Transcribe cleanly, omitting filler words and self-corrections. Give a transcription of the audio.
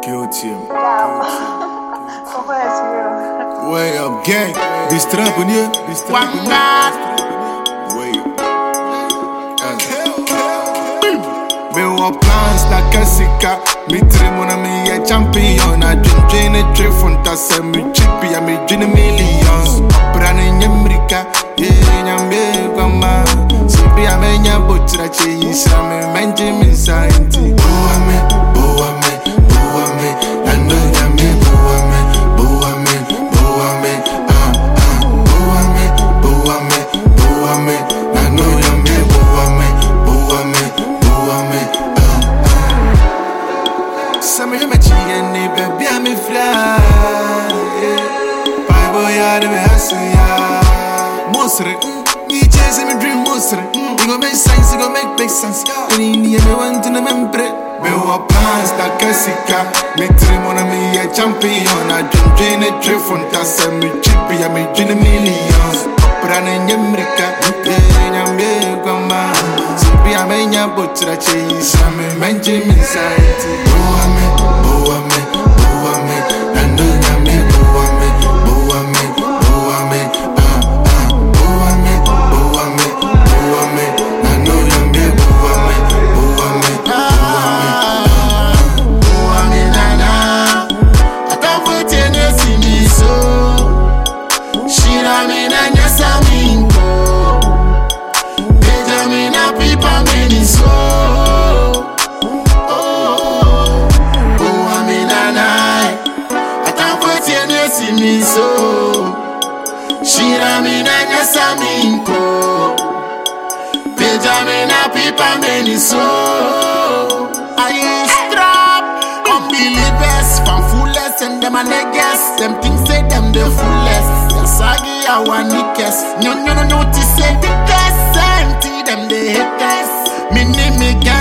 Guilty. Way up, gang. Be strapping here. Be strapping here. Way up. Me want plans like a sika. Me dream on me a champion. I dream a trip from Tassa. Me chippy, I me dream millions. Brand in America. Yeah, I'm big, grandma. Sippy, I'm in your butcher. Cheese, I'm a man, Jimmy Science. Some of my chicken, baby, I'm a fly. Bye, boy, I don't have Mosre, me chasing me dream, Mosre. You gon' make sense, you gon' make sense. And in the end, I want to remember. Me want plans like a sika. Me dream on me a champion. I dream a trip from Tassa. Me chippy, I me dream millions. Brand in America, yeah, I'm big, grandma. Sippy, I'm in your butcher, cheese. I'm a man, Jimmy Science. Shiramina Saminko Benjamina Pipa Meniso I strap unbelievers from fullest and them and niggas. Them things say them the fullest. Yasagi our niggas. No notice say the gas. Empty them the haters. Me name me